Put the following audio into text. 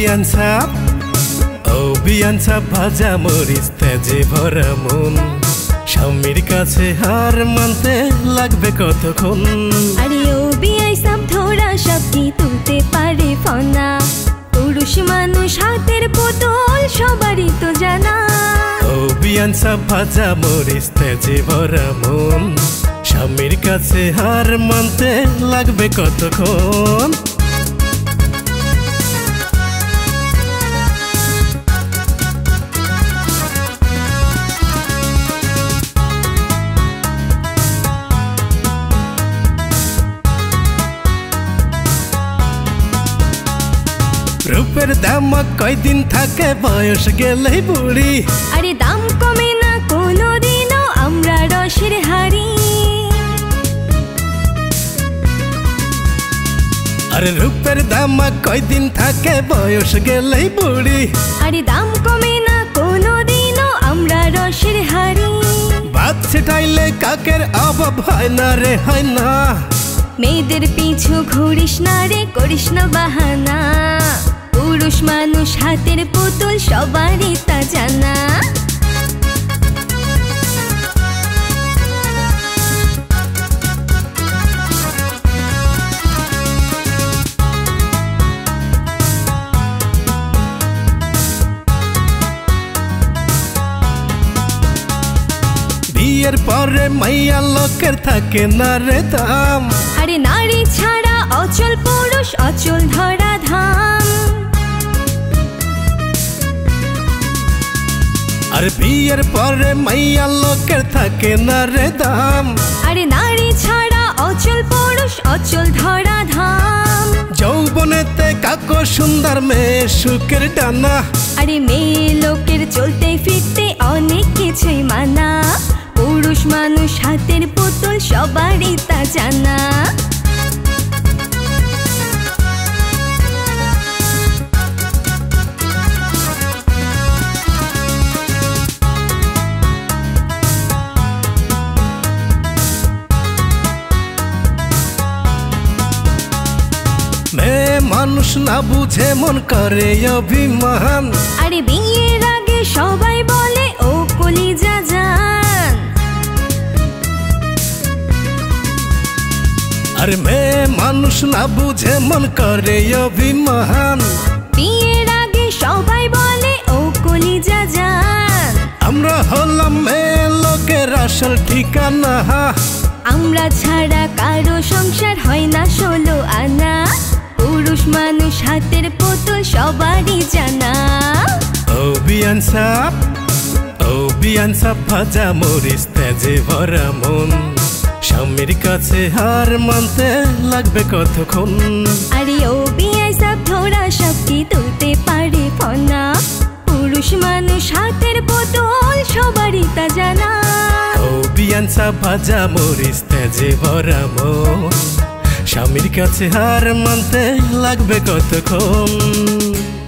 বিয়ান সাপ ও বিয়ান সাপ ভাজা মরিচ তেজে ভরা মন স্বামীর কাছে হার মানতে লাগবে কতক্ষণ। আরে ও বিয়াই সাপ ধরা সব কি তুলতে পারে ফনা, পুরুষ মানুষ হাতের পুতুল সবারই তো জানা। ও বিয়ান সাপ ভাজা মরিচ তেজে ভরা মন স্বামীর কাছে হার মানতে লাগবে কতক্ষণ। রূপের দাম কয়দিন থাকে বয়স গেলেই বুড়ি, আরে দাম কমে না কোনোদিনও আমরা রসের হাড়ি। আরে রূপের দাম কয়দিন থাকে বয়স গেলেই বুড়ি, আরে দাম কমে না কোনোদিনও আমরা রসের হাড়ি। ভাত ছিটাইলে কাকের অভাব হয় না রে হয় না, মেয়েদের পিছু ঘুরিস না রে করিস না বাহানা, পুরুষ মানুষ হাতের পুতুল সবারই তা জানা। বিয়ের পরে মাইয়া লোকের থাকে না রে দাম, আরে নারী ছাড়া অচল পুরুষ অচল ধরা ধাম। আর বিয়ের পরে মাইয়া লোকের থাকে না রে দাম, আরে নারী ছাড়া অচল পুরুষ অচল ধরা ধাম। যৌবনেতে কাকো সুন্দর মেয়ে সুখের ডানা, আরে মেয়ে লোকের চলতে ফিরতে অনেক কিছুই মানা, পুরুষ মানুষ হাতের পুতুল সবারই তা জানা। মেয়ে মানুষ না বুঝে মন করে অভিমান, আরে বিয়ের আগে সবাই বলে ও কলিজা জান। আর মেয়ে মানুষ না বুঝে মন করে অভিমান, বিয়ের আগে সবাই বলে ও কলিজা জান। আমরা হলাম মেয়ে লোকের আসল ঠিকানা, আমরা ছাড়া কারো সংসার হয় না 16 আনা, পুরুষ মানুষ হাতের পুতুল সবারই জানা। ও বিয়ান সাপ ও বিয়ান সাপ ভাজা মরিচ তেজে ভরা মন স্বামীর কাছে হার মানতে লাগবে কতক্ষণ। আরে ও বিয়াই সাপ ধরা সব কি তুলতে পারে ফনা, পুরুষ মানুষ হাতের পুতুল সবারই তা জানা। ও বিয়ান সাপ ভাজা মরিচ তেজে ভরা মন স্বামীর কাছে হার মানতে লাগবে কতক্ষণ।